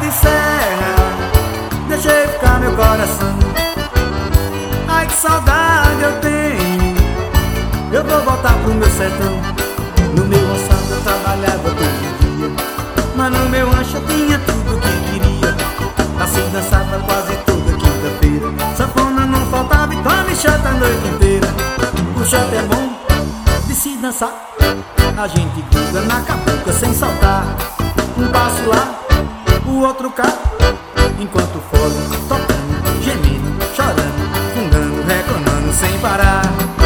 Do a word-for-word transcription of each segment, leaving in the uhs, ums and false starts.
de serra, deixei ficar meu coração. Ai, que saudade eu tenho, eu vou voltar pro meu sertão. No meu roçado eu trabalhava todo dia, mas no meu rancho eu tinha tudo que queria. Assim dançava quase toda quinta-feira, sanfona não faltava e tome chata a noite inteira. O chata é bom de se dançar, a gente gruda na cabuca sem saltar. Um passo lá, o outro cá, enquanto o fogo tocando, gemendo, chorando, fungando, reclamando sem parar.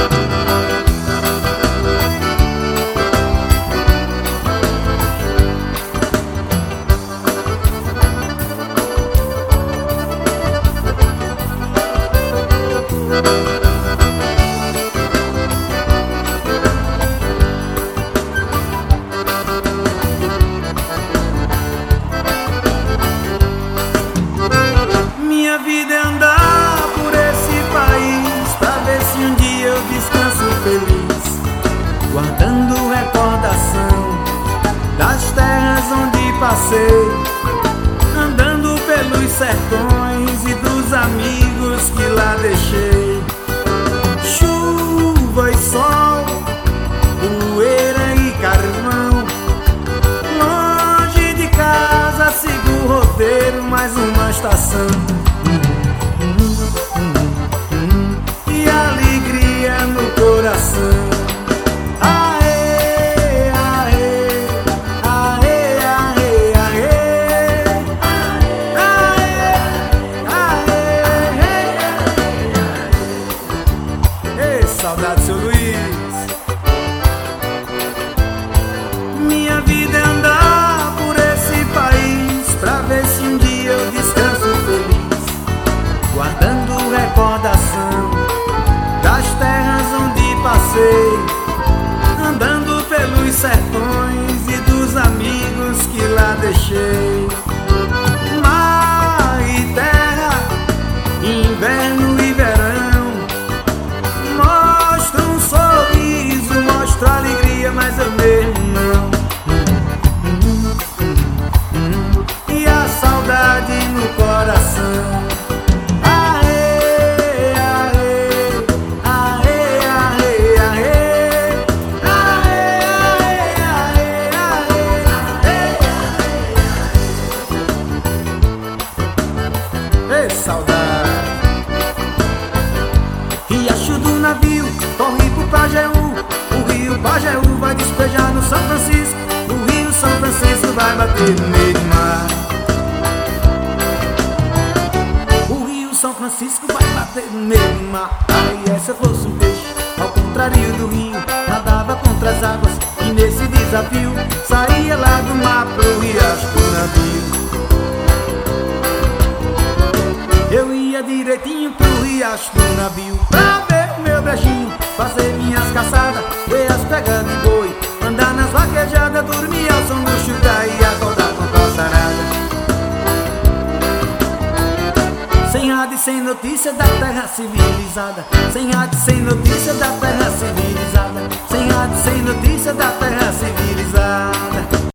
Minha vida é andar por esse país pra ver se um dia eu descanso feliz, guardando recordação das terras onde passei, andando pelos sertões e dos amigos que lá deixei. Chuva e sol, poeira e carvão, longe de casa sigo o roteiro, mais uma estação. E alegria no coração. Aê, aê, aê, aê, aê, aê, aê. Ei, saudade, seu Luiz. Minha vida é andar por esse país pra ver se um dia eu descanso feliz, guardando recordação das terras onde passei, andando pelos sertões e dos amigos que lá deixei. Mar e terra, inverno e verão, mostro um sorriso, mostro alegria, mas eu mesmo não. E a saudade no coração. Saudade. Riacho do navio, corre pro Pajeú, o rio Pajeú vai despejar no São Francisco, o rio São Francisco vai bater no meio do mar. O rio São Francisco vai bater no meio do mar. Ai, se eu fosse um peixe, ao contrário do rio, nadava contra as águas e nesse desafio saía lá do mar pro riacho do navio. Eu ia direitinho pro riacho do navio pra ver o meu brejinho, fazer minhas caçadas, ver as pegas de boi, andar nas vaquejadas, dormir ao som do chudá e acordar com calçarada. Sem rádio e sem notícia da terra civilizada, sem rádio e sem notícia da terra civilizada, sem rádio e sem notícia da terra civilizada.